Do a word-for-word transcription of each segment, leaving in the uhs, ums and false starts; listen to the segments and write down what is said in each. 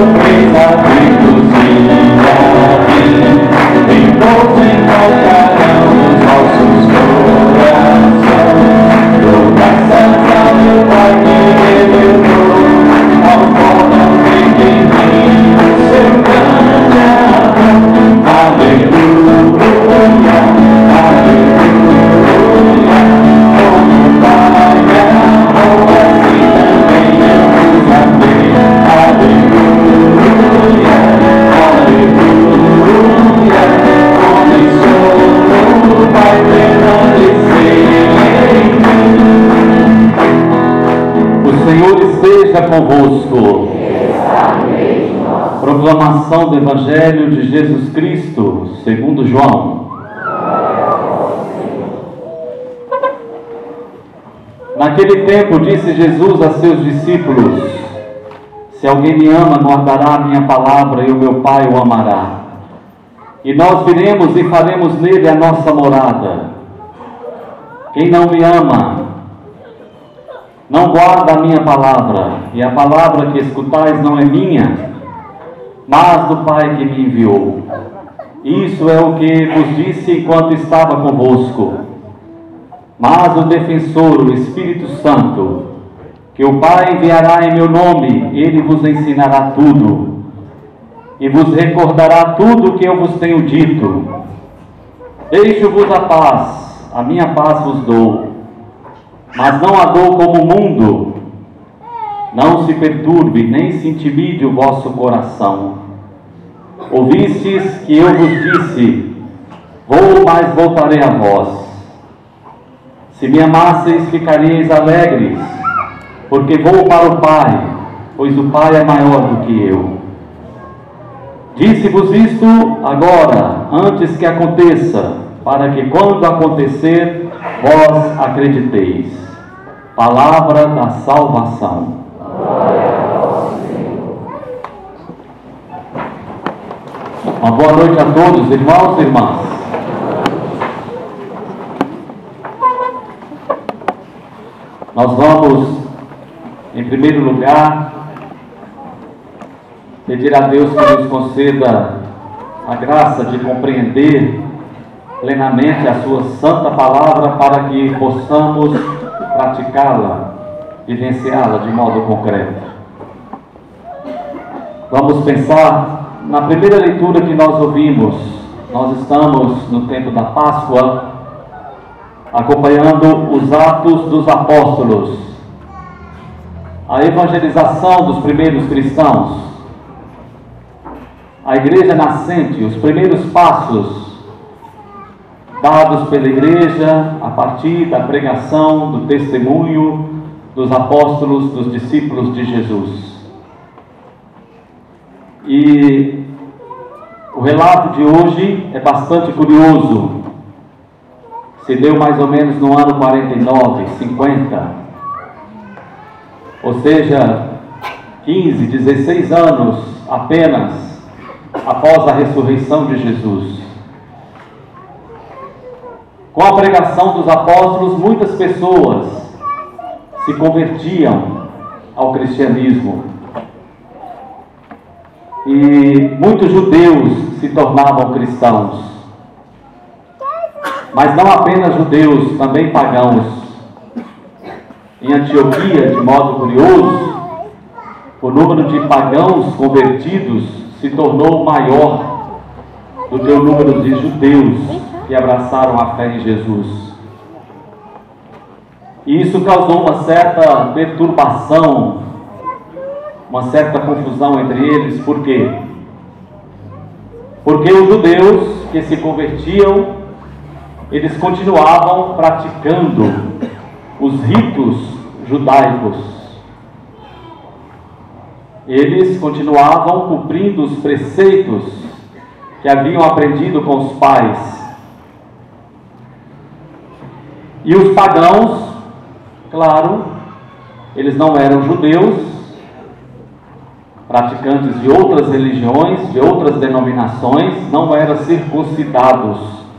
Convosco. Proclamação do Evangelho de Jesus Cristo, segundo João. Naquele tempo disse Jesus a seus discípulos: se alguém me ama, guardará a minha palavra, e o meu Pai o amará. E nós viremos e faremos nele a nossa morada. Quem não me ama, não guarda a minha palavra, e a palavra que escutais não é minha, mas do Pai que me enviou. Isso é o que vos disse enquanto estava convosco. Mas o defensor, o Espírito Santo, que o Pai enviará em meu nome, ele vos ensinará tudo, e vos recordará tudo o que eu vos tenho dito. Deixo-vos a paz, a minha paz vos dou. Mas não a dou como o mundo. Não se perturbe, nem se intimide o vosso coração. Ouvistes que eu vos disse: vou, mas voltarei a vós. Se me amasseis, ficaríeis alegres, porque vou para o Pai, pois o Pai é maior do que eu. Disse-vos isto agora, antes que aconteça, para que quando acontecer, vós acrediteis. Palavra da salvação. Glória a vós, Senhor. Uma boa noite a todos, irmãos e irmãs. Nós vamos, em primeiro lugar, pedir a Deus que nos conceda a graça de compreender plenamente a sua santa palavra, para que possamos praticá-la, vivenciá-la de modo concreto. Vamos pensar na primeira leitura que nós ouvimos. Nós estamos no tempo da Páscoa, acompanhando os Atos dos Apóstolos, a evangelização dos primeiros cristãos, a igreja nascente, os primeiros passos dados pela igreja a partir da pregação, do testemunho dos apóstolos, dos discípulos de Jesus. E o relato de hoje é bastante curioso. Se deu mais ou menos no ano quarenta e nove, cinquenta, ou seja, quinze, dezesseis anos apenas após a ressurreição de Jesus. Com a pregação dos apóstolos, muitas pessoas se convertiam ao cristianismo. E muitos judeus se tornavam cristãos. Mas não apenas judeus, também pagãos. Em Antioquia, de modo curioso, o número de pagãos convertidos se tornou maior do que o número de judeus que abraçaram a fé em Jesus. E isso causou uma certa perturbação, uma certa confusão entre eles. Por quê? Porque os judeus que se convertiam, eles continuavam praticando os ritos judaicos. Eles continuavam cumprindo os preceitos que haviam aprendido com os pais. E os pagãos, claro, eles não eram judeus, praticantes de outras religiões, de outras denominações, não eram circuncidados.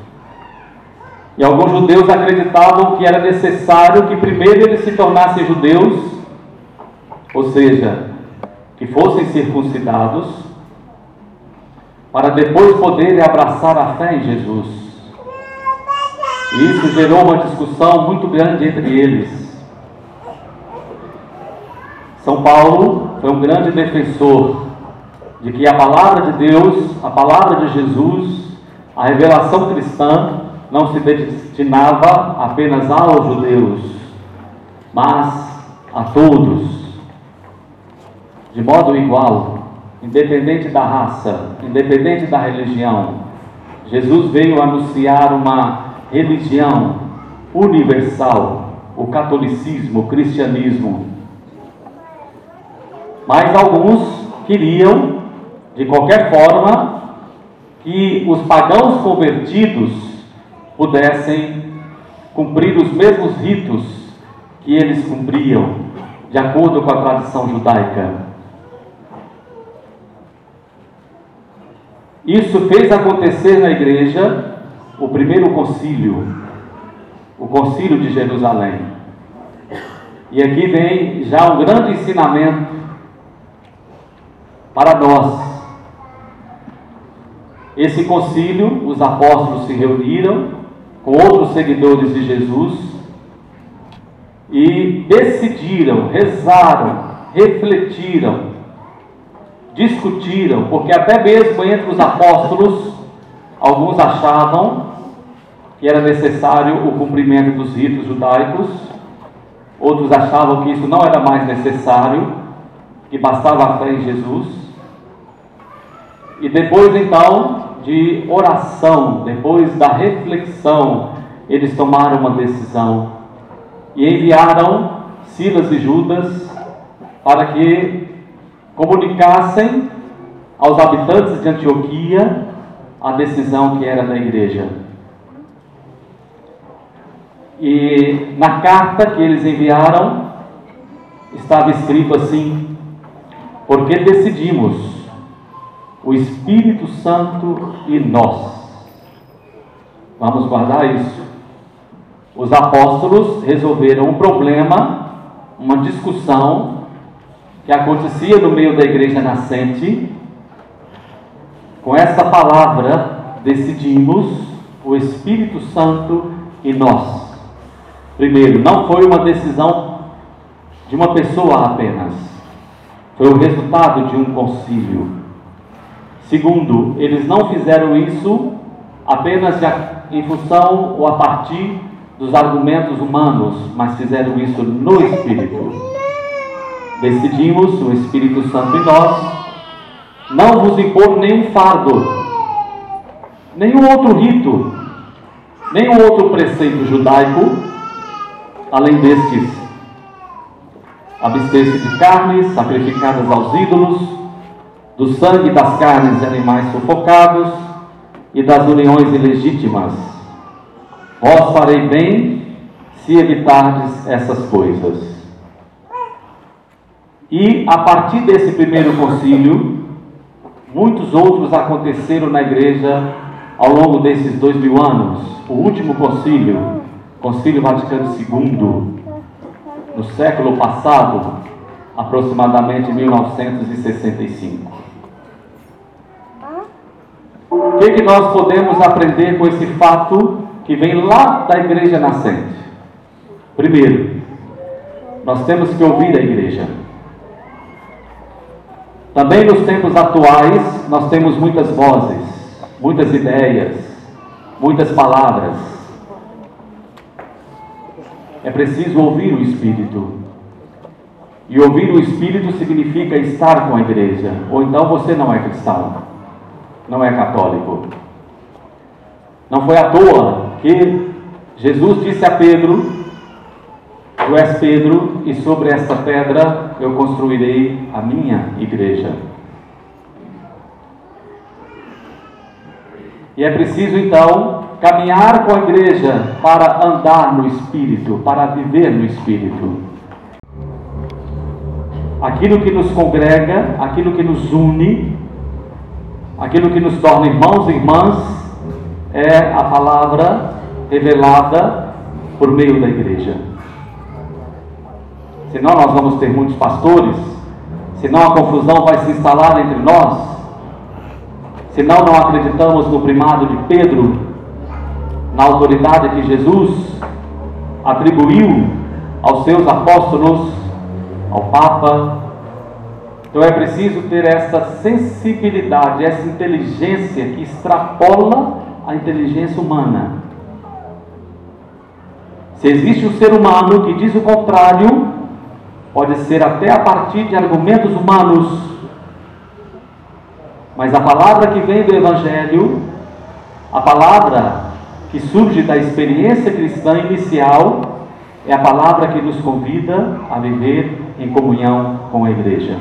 E alguns judeus acreditavam que era necessário que primeiro eles se tornassem judeus, ou seja, que fossem circuncidados, para depois poderem abraçar a fé em Jesus. E isso gerou uma discussão muito grande entre eles. São Paulo foi um grande defensor de que a palavra de Deus, a palavra de Jesus, a revelação cristã não se destinava apenas aos judeus, mas a todos, de modo igual, independente da raça, independente da religião. Jesus veio anunciar uma religião universal, o catolicismo, o cristianismo. Mas alguns queriam, de qualquer forma, que os pagãos convertidos pudessem cumprir os mesmos ritos que eles cumpriam, de acordo com a tradição judaica. Isso fez acontecer na igreja o primeiro concílio, o concílio de Jerusalém. E aqui vem já um grande ensinamento para nós. Esse concílio, os apóstolos se reuniram com outros seguidores de Jesus e decidiram, rezaram, refletiram, discutiram, porque até mesmo entre os apóstolos, alguns achavam que era necessário o cumprimento dos ritos judaicos, outros achavam que isso não era mais necessário, que bastava a fé em Jesus. E depois então de oração, depois da reflexão, eles tomaram uma decisão e enviaram Silas e Judas para que comunicassem aos habitantes de Antioquia a decisão que era da igreja. E na carta que eles enviaram estava escrito assim: porque decidimos, o Espírito Santo e nós. Vamos guardar isso. Os apóstolos resolveram um problema, uma discussão que acontecia no meio da igreja nascente. Com essa palavra, decidimos, o Espírito Santo e nós. Primeiro, não foi uma decisão de uma pessoa apenas, foi o resultado de um concílio. Segundo, eles não fizeram isso apenas em função ou a partir dos argumentos humanos, mas fizeram isso no Espírito. Decidimos, o Espírito Santo e nós, não vos impor nenhum fardo, nenhum outro rito, nenhum outro preceito judaico, além destes: abster-se de carnes sacrificadas aos ídolos, do sangue das carnes de animais sufocados e das uniões ilegítimas. Vós farei bem se evitardes essas coisas. E a partir desse primeiro concílio, muitos outros aconteceram na igreja ao longo desses dois mil anos. O último concílio, Concílio Vaticano segundo, no século passado, aproximadamente mil novecentos e sessenta e cinco. O que, que nós podemos aprender com esse fato que vem lá da igreja nascente? Primeiro, nós temos que ouvir a igreja. Também nos tempos atuais, nós temos muitas vozes, muitas ideias, muitas palavras. É preciso ouvir o Espírito. E ouvir o Espírito significa estar com a igreja. Ou então você não é cristão, não é católico. Não foi à toa que Jesus disse a Pedro: tu és Pedro, e sobre esta pedra eu construirei a minha igreja. E é preciso então caminhar com a igreja para andar no Espírito, para viver no Espírito. Aquilo que nos congrega, aquilo que nos une, aquilo que nos torna irmãos e irmãs, é a palavra revelada por meio da igreja. Senão nós vamos ter muitos pastores, senão a confusão vai se instalar entre nós, senão não acreditamos no primado de Pedro, na autoridade que Jesus atribuiu aos seus apóstolos, ao Papa. Então é preciso ter essa sensibilidade, essa inteligência que extrapola a inteligência humana. Se existe um ser humano que diz o contrário, pode ser até a partir de argumentos humanos, mas a palavra que vem do Evangelho, a palavra que surge da experiência cristã inicial, é a palavra que nos convida a viver em comunhão com a igreja.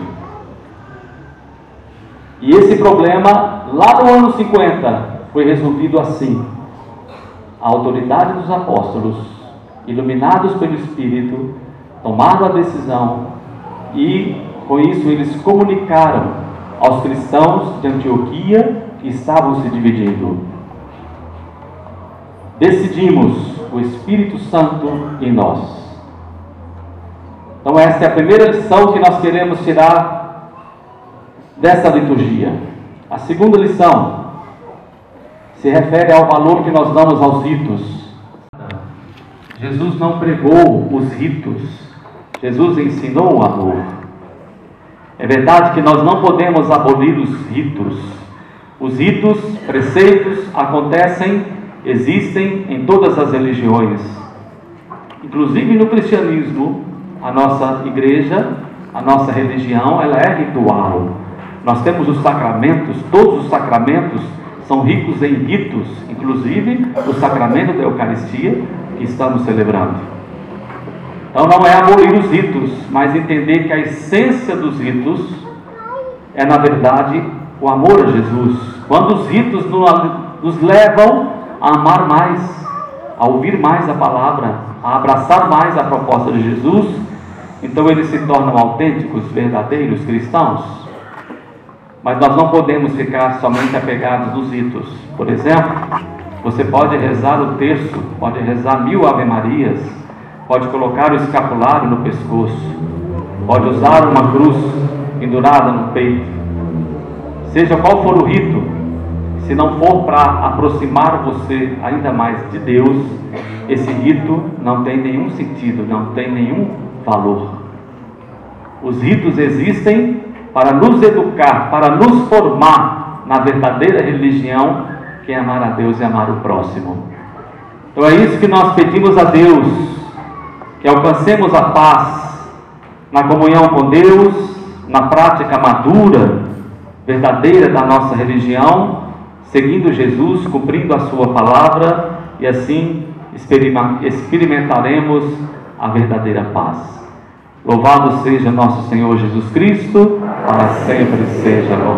E esse problema, lá no ano cinquenta, foi resolvido assim. A autoridade dos apóstolos, iluminados pelo Espírito, tomaram a decisão e, com isso, eles comunicaram aos cristãos de Antioquia que estavam se dividindo. Decidimos o Espírito Santo em nós. Então esta é a primeira lição que nós queremos tirar dessa liturgia. A segunda lição se refere ao valor que nós damos aos ritos. Jesus não pregou os ritos, Jesus ensinou o amor. É verdade que nós não podemos abolir os ritos. Os ritos, preceitos, acontecem, existem em todas as religiões. Inclusive no cristianismo, a nossa igreja, a nossa religião, ela é ritual. Nós temos os sacramentos, todos os sacramentos são ricos em ritos, inclusive o sacramento da Eucaristia que estamos celebrando. Então não é abolir os ritos, mas entender que a essência dos ritos é, na verdade, o amor a Jesus. Quando os ritos nos levam a amar mais, a ouvir mais a palavra, a abraçar mais a proposta de Jesus, então eles se tornam autênticos, verdadeiros cristãos. Mas nós não podemos ficar somente apegados nos ritos. Por exemplo, você pode rezar o terço, pode rezar mil ave-marias, pode colocar o escapulário no pescoço, pode usar uma cruz pendurada no peito. Seja qual for o rito, se não for para aproximar você ainda mais de Deus, esse rito não tem nenhum sentido, não tem nenhum valor. Os ritos existem para nos educar, para nos formar na verdadeira religião, que é amar a Deus e amar o próximo. Então é isso que nós pedimos a Deus, que alcancemos a paz na comunhão com Deus, na prática madura, verdadeira da nossa religião, seguindo Jesus, cumprindo a sua palavra, e assim experimentaremos a verdadeira paz. Louvado seja nosso Senhor Jesus Cristo, para sempre seja louvado.